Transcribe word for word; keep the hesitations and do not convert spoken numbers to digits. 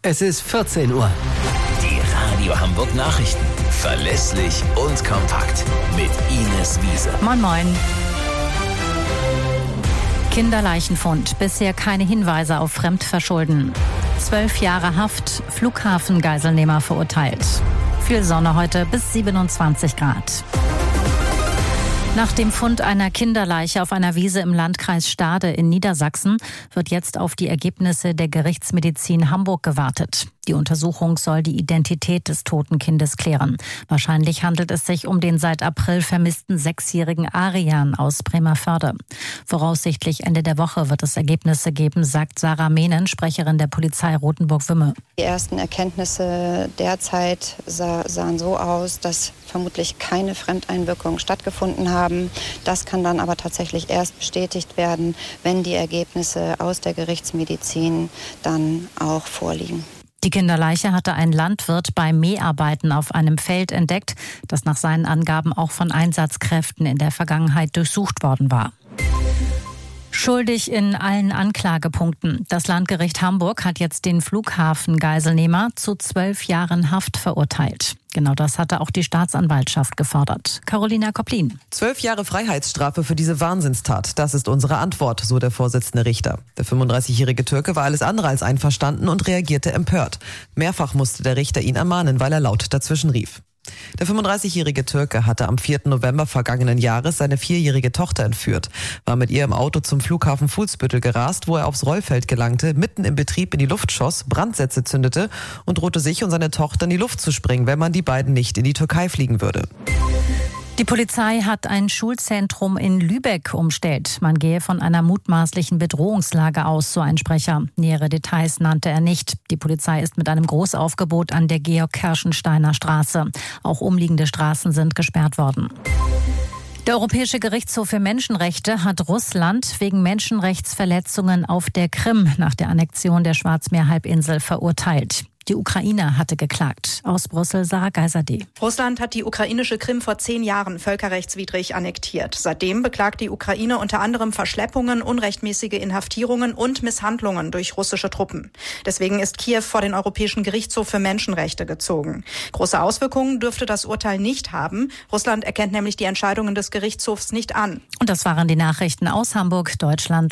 Es ist vierzehn Uhr. Die Radio Hamburg Nachrichten. Verlässlich und kompakt. Mit Ines Wiese. Moin Moin. Kinderleichenfund. Bisher keine Hinweise auf Fremdverschulden. Zwölf Jahre Haft. Flughafengeiselnehmer verurteilt. Viel Sonne heute bis siebenundzwanzig Grad. Nach dem Fund einer Kinderleiche auf einer Wiese im Landkreis Stade in Niedersachsen wird jetzt auf die Ergebnisse der Gerichtsmedizin Hamburg gewartet. Die Untersuchung soll die Identität des toten Kindes klären. Wahrscheinlich handelt es sich um den seit April vermissten sechsjährigen Arian aus Bremervörde. Voraussichtlich Ende der Woche wird es Ergebnisse geben, sagt Sarah Mehnen, Sprecherin der Polizei Rothenburg-Wümme. Die ersten Erkenntnisse derzeit sah, sahen so aus, dass vermutlich keine Fremdeinwirkungen stattgefunden haben. Das kann dann aber tatsächlich erst bestätigt werden, wenn die Ergebnisse aus der Gerichtsmedizin dann auch vorliegen. Die Kinderleiche hatte ein Landwirt bei Mäharbeiten auf einem Feld entdeckt, das nach seinen Angaben auch von Einsatzkräften in der Vergangenheit durchsucht worden war. Schuldig in allen Anklagepunkten. Das Landgericht Hamburg hat jetzt den Flughafengeiselnehmer zu zwölf Jahren Haft verurteilt. Genau das hatte auch die Staatsanwaltschaft gefordert. Carolina Kopplin. Zwölf Jahre Freiheitsstrafe für diese Wahnsinnstat. Das ist unsere Antwort, so der Vorsitzende Richter. Der fünfunddreißigjährige Türke war alles andere als einverstanden und reagierte empört. Mehrfach musste der Richter ihn ermahnen, weil er laut dazwischen rief. Der fünfunddreißigjährige Türke hatte am vierten November vergangenen Jahres seine vierjährige Tochter entführt, war mit ihr im Auto zum Flughafen Fuhlsbüttel gerast, wo er aufs Rollfeld gelangte, mitten im Betrieb in die Luft schoss, Brandsätze zündete und drohte sich und seine Tochter in die Luft zu springen, wenn man die beiden nicht in die Türkei fliegen würde. Die Polizei hat ein Schulzentrum in Lübeck umstellt. Man gehe von einer mutmaßlichen Bedrohungslage aus, so ein Sprecher. Nähere Details nannte er nicht. Die Polizei ist mit einem Großaufgebot an der Georg-Kerschensteiner Straße. Auch umliegende Straßen sind gesperrt worden. Der Europäische Gerichtshof für Menschenrechte hat Russland wegen Menschenrechtsverletzungen auf der Krim nach der Annexion der Schwarzmeerhalbinsel verurteilt. Die Ukraine hatte geklagt. Aus Brüssel, Sarah Geiserde. Russland hat die ukrainische Krim vor zehn Jahren völkerrechtswidrig annektiert. Seitdem beklagt die Ukraine unter anderem Verschleppungen, unrechtmäßige Inhaftierungen und Misshandlungen durch russische Truppen. Deswegen ist Kiew vor den Europäischen Gerichtshof für Menschenrechte gezogen. Große Auswirkungen dürfte das Urteil nicht haben. Russland erkennt nämlich die Entscheidungen des Gerichtshofs nicht an. Und das waren die Nachrichten aus Hamburg, Deutschland